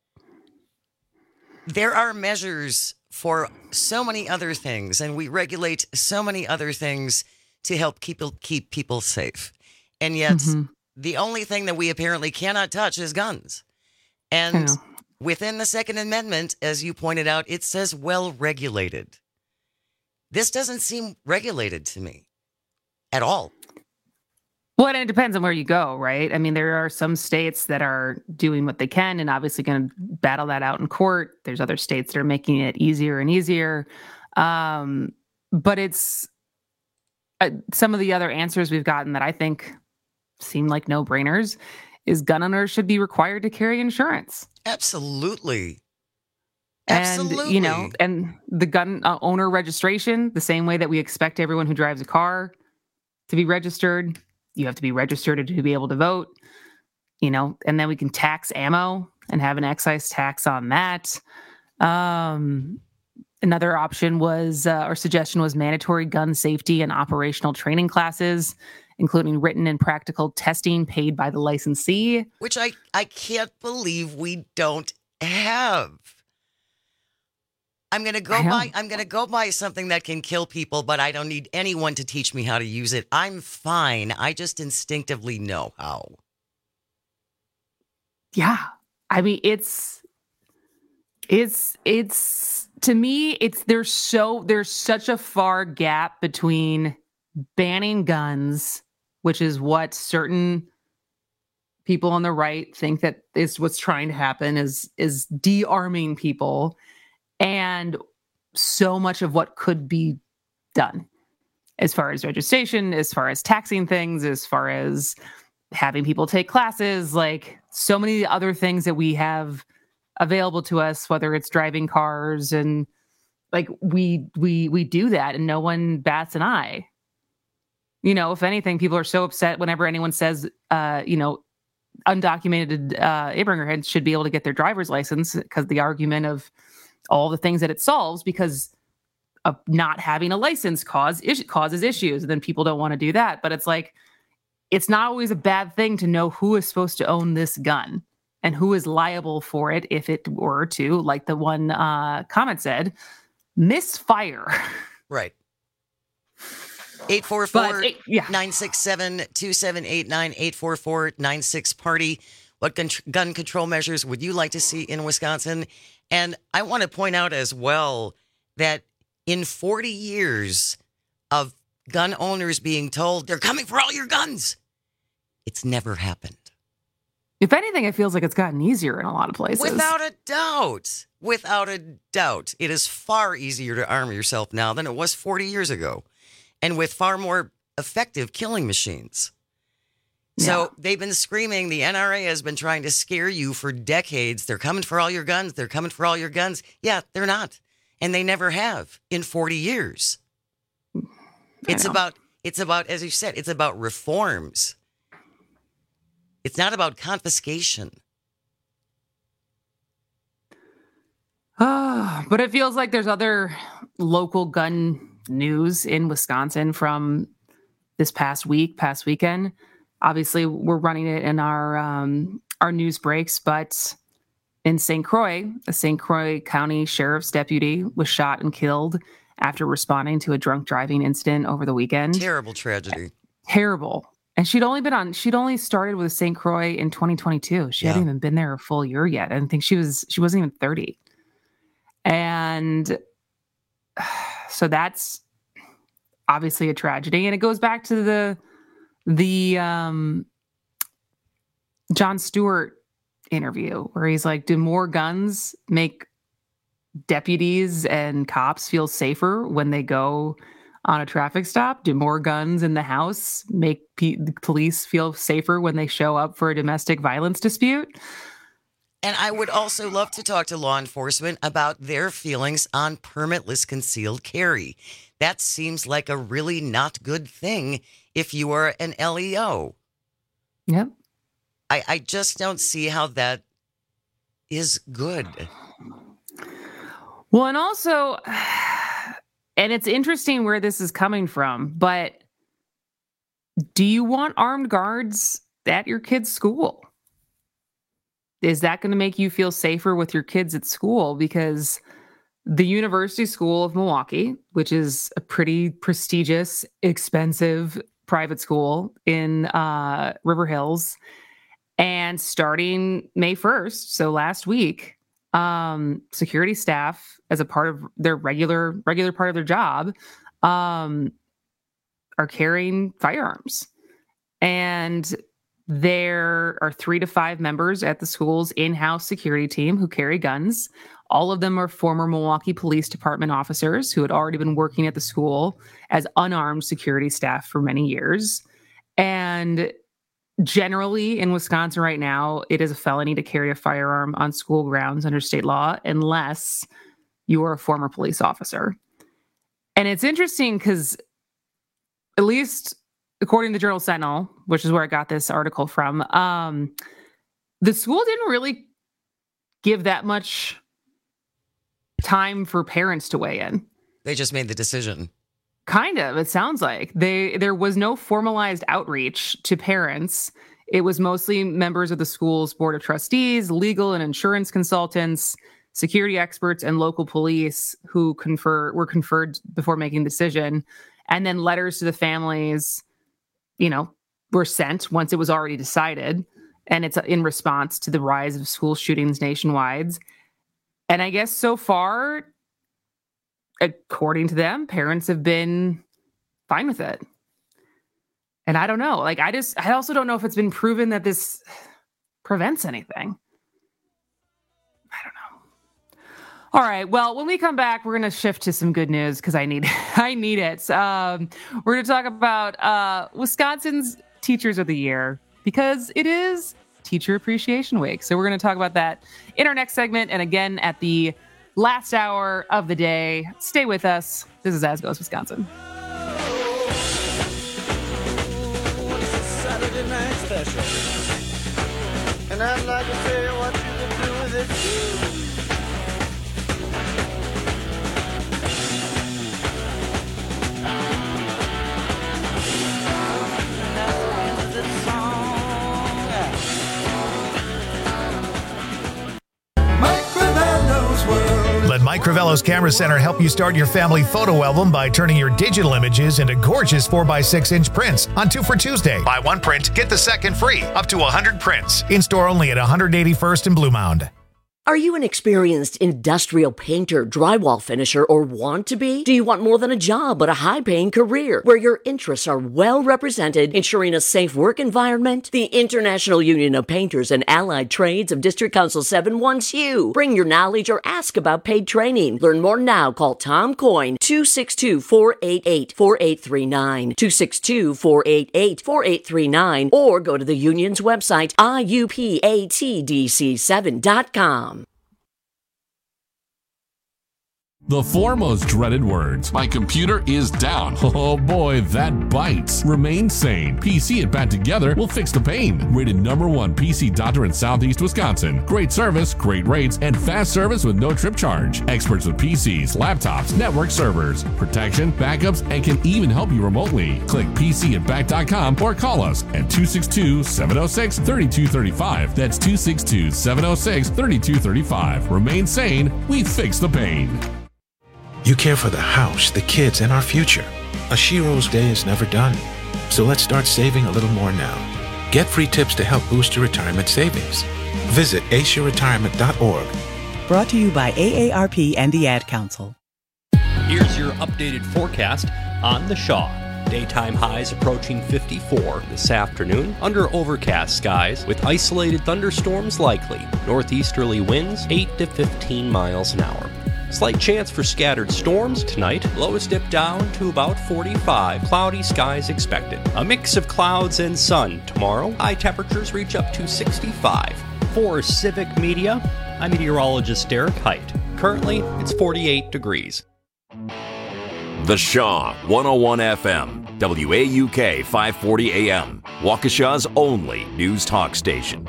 there are measures for so many other things, and we regulate so many other things to help keep people safe. And yet the only thing that we apparently cannot touch is guns. And within the Second Amendment, as you pointed out, it says well-regulated. This doesn't seem regulated to me at all. Well, and it depends on where you go, right? I mean, there are some states that are doing what they can and obviously going to battle that out in court. There's other states that are making it easier and easier. But it's some of the other answers we've gotten that I think seem like no-brainers is gun owners should be required to carry insurance. Absolutely. And, and the gun owner registration, the same way that we expect everyone who drives a car to be registered, you have to be registered to be able to vote, and then we can tax ammo and have an excise tax on that. Another option was, or suggestion was mandatory gun safety and operational training classes, including written and practical testing paid by the licensee. Which I can't believe we don't have. I'm going to go buy something that can kill people, but I don't need anyone to teach me how to use it. I'm fine. I just instinctively know how. Yeah. I mean, it's to me, there's such a far gap between banning guns, which is what certain people on the right think that is what's trying to happen, is de-arming people, and so much of what could be done as far as registration, as far as taxing things, as far as having people take classes, like so many other things that we have available to us, whether it's driving cars, and like we do that and no one bats an eye. If anything, people are so upset whenever anyone says, undocumented immigrants should be able to get their driver's license, because the argument of all the things that it solves because of not having a license causes issues. And then people don't want to do that. But it's like, it's not always a bad thing to know who is supposed to own this gun and who is liable for it if it were to, like the one comment said, misfire. Right. 844-967-2789, 844-96-PARTY. What gun control measures would you like to see in Wisconsin? And I want to point out as well that in 40 years of gun owners being told they're coming for all your guns, it's never happened. If anything, it feels like it's gotten easier in a lot of places. Without a doubt. Without a doubt. It is far easier to arm yourself now than it was 40 years ago, and with far more effective killing machines. So they've been screaming, the NRA has been trying to scare you for decades. They're coming for all your guns. They're coming for all your guns. Yeah, they're not. And they never have in 40 years. It's about, as you said, it's about reforms. It's not about confiscation. But it feels like there's other local gun news in Wisconsin from this past weekend. Obviously, we're running it in our news breaks, but in St. Croix, a St. Croix County Sheriff's deputy was shot and killed after responding to a drunk driving incident over the weekend. Terrible tragedy. Terrible. And she'd only started with St. Croix in 2022. She hadn't even been there a full year yet. I think she wasn't even 30. And so that's obviously a tragedy. And it goes back to the Jon Stewart interview where he's like, do more guns make deputies and cops feel safer when they go on a traffic stop? Do more guns in the house make the police feel safer when they show up for a domestic violence dispute? And I would also love to talk to law enforcement about their feelings on permitless concealed carry. That seems like a really not good thing if you are an LEO. Yep. I just don't see how that is good. Well, and also, and it's interesting where this is coming from, but do you want armed guards at your kid's school? Is that going to make you feel safer with your kids at school? Because the University School of Milwaukee, which is a pretty prestigious, expensive private school in River Hills, and starting May 1st, so last week, security staff, as a part of their regular part of their job, are carrying firearms. And there are 3 to 5 members at the school's in-house security team who carry guns. All of them are former Milwaukee Police Department officers who had already been working at the school as unarmed security staff for many years. And generally in Wisconsin right now, it is a felony to carry a firearm on school grounds under state law unless you are a former police officer. And it's interesting because, at least according to the Journal Sentinel, which is where I got this article from, the school didn't really give that much time for parents to weigh in. They just made the decision. Kind of, it sounds like. There was no formalized outreach to parents. It was mostly members of the school's board of trustees, legal and insurance consultants, security experts, and local police who were conferred before making the decision. And then letters to the families, were sent once it was already decided. And it's in response to the rise of school shootings nationwide. And I guess so far, according to them, parents have been fine with it. And I don't know. I also don't know if it's been proven that this prevents anything. I don't know. All right. Well, when we come back, we're going to shift to some good news because I need it. We're going to talk about Wisconsin's Teachers of the Year because it is Teacher Appreciation Week. So we're going to talk about that in our next segment. And again, at the last hour of the day. Stay with us. This is As Goes Wisconsin. Saturday night special. And I'd like to tell you what you can do with it too. Let Mike Crivello's Camera Center help you start your family photo album by turning your digital images into gorgeous 4x6-inch prints on 2 for Tuesday. Buy 1 print, get the second free, up to 100 prints. In-store only at 181st and Blue Mound. Are you an experienced industrial painter, drywall finisher, or want to be? Do you want more than a job but a high-paying career where your interests are well represented, ensuring a safe work environment? The International Union of Painters and Allied Trades of District Council 7 wants you. Bring your knowledge or ask about paid training. Learn more now. Call Tom Coyne, 262-488-4839, 262-488-4839, or go to the union's website, iupatdc7.com. The 4 most dreaded words. My computer is down. Oh boy, that bites. Remain sane. PC and Bat Together will fix the pain. Rated #1 PC doctor in Southeast Wisconsin. Great service, great rates, and fast service with no trip charge. Experts with PCs, laptops, network servers, protection, backups, and can even help you remotely. Click PCandBat.com or call us at 262-706-3235. That's 262-706-3235. Remain sane. We fix the pain. You care for the house, the kids, and our future. A Shiro's day is never done. So let's start saving a little more now. Get free tips to help boost your retirement savings. Visit aceyourretirement.org. Brought to you by AARP and the Ad Council. Here's your updated forecast on the Shaw. Daytime highs approaching 54 this afternoon under overcast skies with isolated thunderstorms likely. Northeasterly winds 8 to 15 miles an hour. Slight chance for scattered storms tonight. Lows dip down to about 45. Cloudy skies expected. A mix of clouds and sun tomorrow. High temperatures reach up to 65. For Civic Media, I'm meteorologist Derek Height. Currently, it's 48 degrees. The Shaw 101 FM, WAUK 540 AM, Waukesha's only news talk station.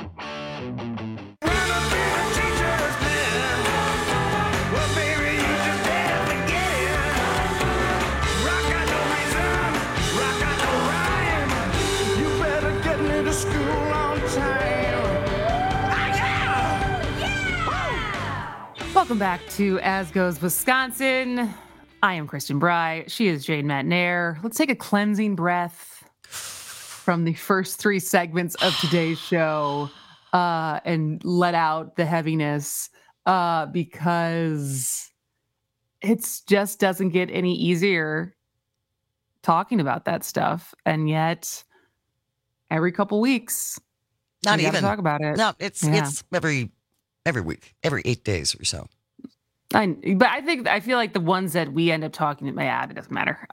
Welcome back to As Goes Wisconsin. I am Kristen Bry. She is Jane Matnair. Let's take a cleansing breath from the first three segments of today's show and let out the heaviness because it just doesn't get any easier talking about that stuff. And yet, every couple weeks, not we even talk about it. No, it's every week, every 8 days or so. But I feel like the ones that we end up talking about, it doesn't matter.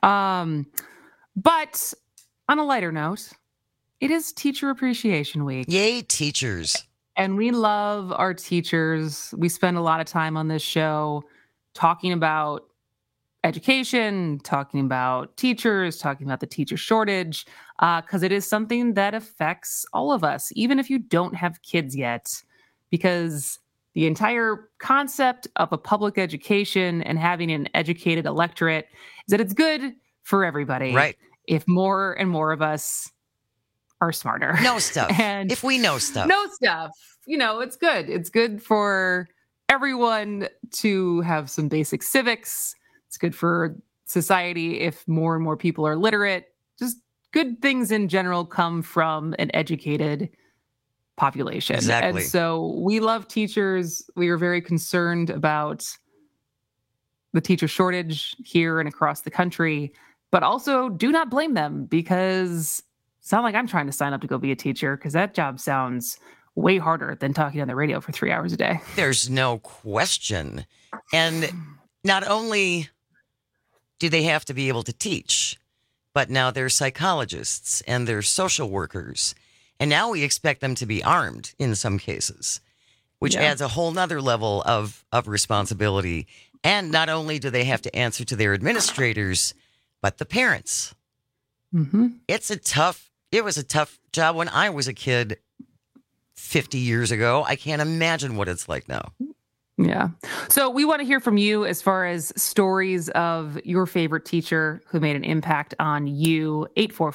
But on a lighter note, it is Teacher Appreciation Week. Yay, teachers. And we love our teachers. We spend a lot of time on this show talking about education, talking about teachers, talking about the teacher shortage, because it is something that affects all of us, even if you don't have kids yet, because the entire concept of a public education and having an educated electorate is that it's good for everybody. Right. If more and more of us are smarter. Know stuff. And if we know stuff. Know stuff. It's good. It's good for everyone to have some basic civics. It's good for society if more and more people are literate. Just good things in general come from an educated population. Exactly. And so we love teachers. We are very concerned about the teacher shortage here and across the country, but also do not blame them, because it's not like I'm trying to sign up to go be a teacher, because that job sounds way harder than talking on the radio for 3 hours a day. There's no question. And not only do they have to be able to teach, but now they're psychologists and they're social workers. And now we expect them to be armed in some cases, which adds a whole nother level of responsibility. And not only do they have to answer to their administrators, but the parents. Mm-hmm. It was a tough job when I was a kid 50 years ago. I can't imagine what it's like now. Yeah. So we want to hear from you as far as stories of your favorite teacher who made an impact on you.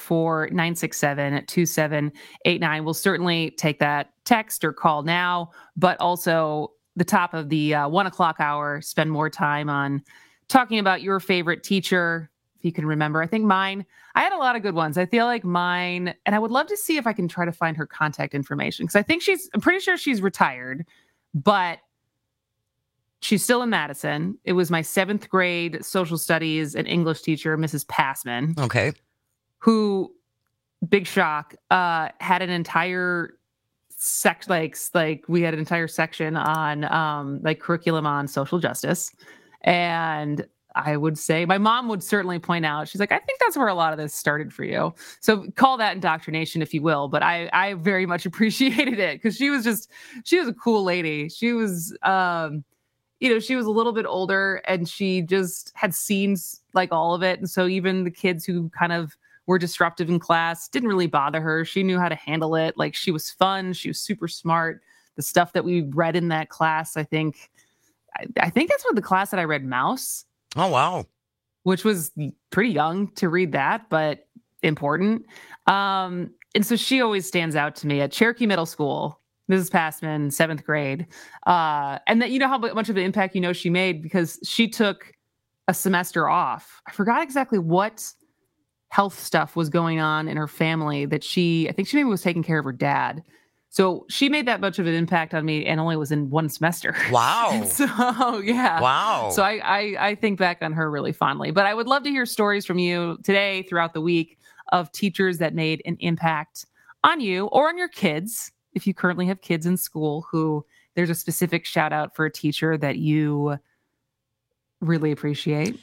844-967-2789. We'll certainly take that text or call now, but also the top of the 1 o'clock hour, spend more time on talking about your favorite teacher. If you can remember, I think mine, I had a lot of good ones. I feel like mine, and I would love to see if I can try to find her contact information, because I'm pretty sure she's retired, but she's still in Madison. It was my 7th grade social studies and English teacher, Mrs. Passman. Okay. Who, big shock, had an entire we had an entire section on curriculum on social justice. And I would say, my mom would certainly point out, she's like, I think that's where a lot of this started for you. So call that indoctrination if you will. But I very much appreciated it, because she was a cool lady. She was, she was a little bit older, and she just had seen like all of it. And so even the kids who kind of were disruptive in class didn't really bother her. She knew how to handle it. Like, she was fun. She was super smart. The stuff that we read in that class, I think that's what the class that I read, Mouse. Oh, wow. Which was pretty young to read that, but important. And so she always stands out to me at Cherokee Middle School. Mrs. Passman, 7th grade. And that, how much of an impact, she made, because she took a semester off. I forgot exactly what health stuff was going on in her family that I think she maybe was taking care of her dad. So she made that much of an impact on me and only was in one semester. Wow. So, yeah. Wow. So I think back on her really fondly. But I would love to hear stories from you today, throughout the week, of teachers that made an impact on you or on your kids. If you currently have kids in school who there's a specific shout out for a teacher that you really appreciate.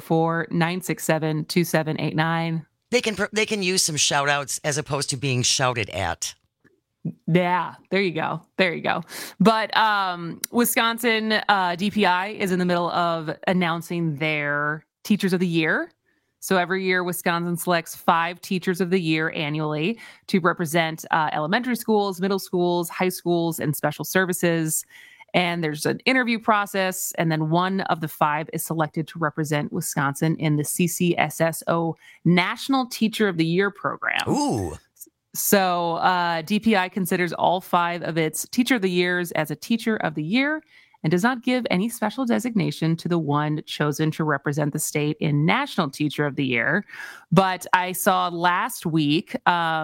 844-967-2789. They can use some shout outs as opposed to being shouted at. Yeah, there you go. But Wisconsin DPI is in the middle of announcing their Teachers of the Year. So every year, Wisconsin selects 5 Teachers of the Year annually to represent elementary schools, middle schools, high schools, and special services. And there's an interview process, and then one of the 5 is selected to represent Wisconsin in the CCSSO National Teacher of the Year program. Ooh. So DPI considers all 5 of its Teacher of the Years as a Teacher of the Year and does not give any special designation to the one chosen to represent the state in National Teacher of the Year. But I saw last week,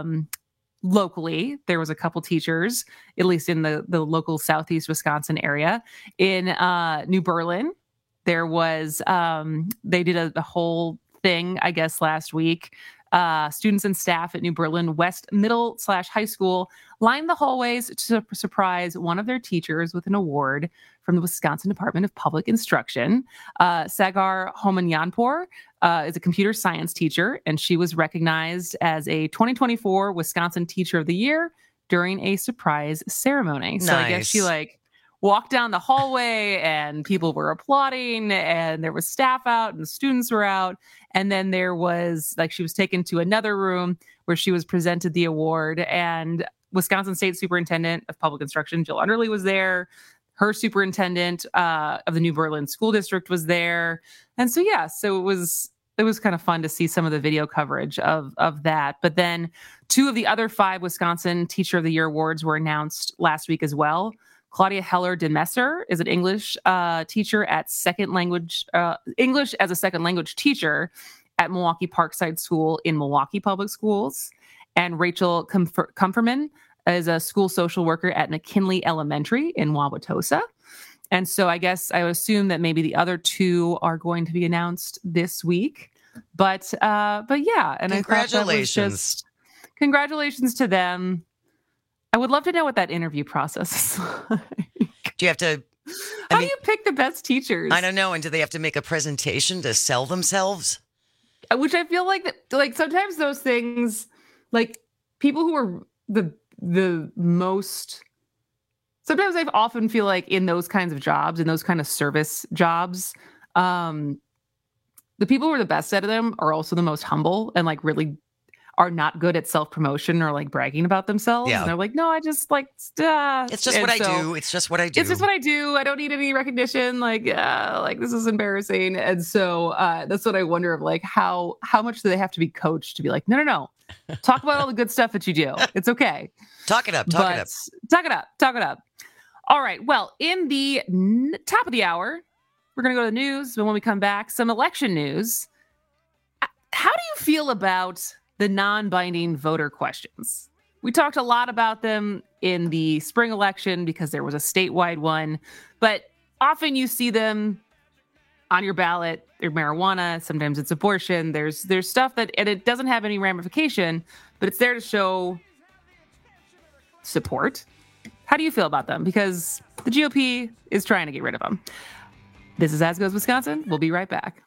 locally, there was a couple teachers, at least in the local Southeast Wisconsin area. In New Berlin, there was, they did a whole thing, I guess, last week. Students and staff at New Berlin West Middle/High School lined the hallways to surprise one of their teachers with an award from the Wisconsin Department of Public Instruction. Sagar Homanyanpour is a computer science teacher, and she was recognized as a 2024 Wisconsin Teacher of the Year during a surprise ceremony. So I guess she walked down the hallway and people were applauding and there was staff out and students were out. And then there was she was taken to another room where she was presented the award, and Wisconsin State Superintendent of Public Instruction, Jill Underly, was there. Her superintendent of the New Berlin School District was there. And so, so it was kind of fun to see some of the video coverage of that. But then 2 of the other 5 Wisconsin Teacher of the Year awards were announced last week as well. Claudia Heller de Messer is an English teacher at English as a second language teacher at Milwaukee Parkside School in Milwaukee Public Schools. And Rachel Comferman is a school social worker at McKinley Elementary in Wauwatosa. And so I guess I would assume that maybe the other 2 are going to be announced this week. But yeah, and congratulations. Congratulations to them. I would love to know what that interview process is like. Do you have to... How do you pick the best teachers? I don't know. And do they have to make a presentation to sell themselves? Which I feel like sometimes those things, people who are the most... Sometimes I often feel like in those kinds of jobs, in those kind of service jobs, the people who are the best at them are also the most humble and really are not good at self-promotion or bragging about themselves. Yeah. And they're like, no, I just it's just what I do. It's just what I do. It's just what I do. I don't need any recognition. This is embarrassing. And so that's what I wonder of how much do they have to be coached to be no. Talk about all the good stuff that you do. It's okay. Talk it up. Talk it up. All right. Well, in the top of the hour, we're going to go to the news. But when we come back, some election news. How do you feel about the non-binding voter questions? We talked a lot about them in the spring election because there was a statewide one, but often you see them on your ballot. They're marijuana, sometimes it's abortion. There's stuff and it doesn't have any ramification, but it's there to show support. How do you feel about them? Because the GOP is trying to get rid of them. This is As Goes Wisconsin. We'll be right back.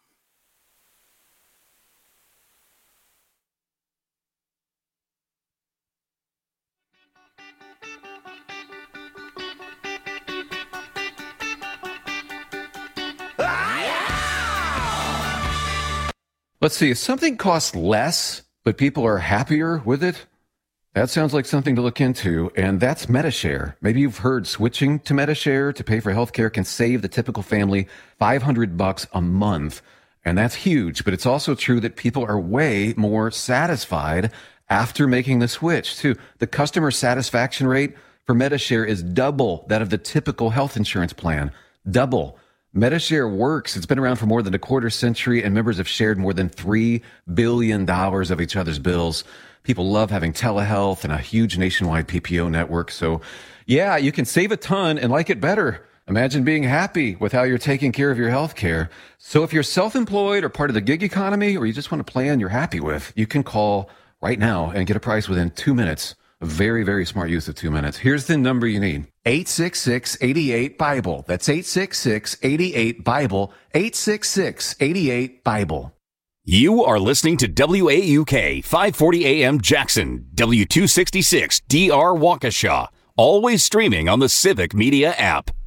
Let's see, if something costs less, but people are happier with it, that sounds like something to look into, and that's Medi-Share. Maybe you've heard switching to Medi-Share to pay for healthcare can save the typical family $500 a month, and that's huge, but it's also true that people are way more satisfied after making the switch, too. The customer satisfaction rate for Medi-Share is double that of the typical health insurance plan. Double. Medi-Share works. It's been around for more than a quarter century, and members have shared more than $3 billion of each other's bills. People love having telehealth and a huge nationwide PPO network. So, yeah, you can save a ton and like it better. Imagine being happy with how you're taking care of your health care. So if you're self-employed or part of the gig economy, or you just want a plan you're happy with, you can call right now and get a price within 2 minutes. A very, very smart use of 2 minutes. Here's the number you need. 866-88-BIBLE. That's 866-88-BIBLE. 866-88-BIBLE. You are listening to WAUK 540 AM Jackson, W266 DR Waukesha. Always streaming on the Civic Media app.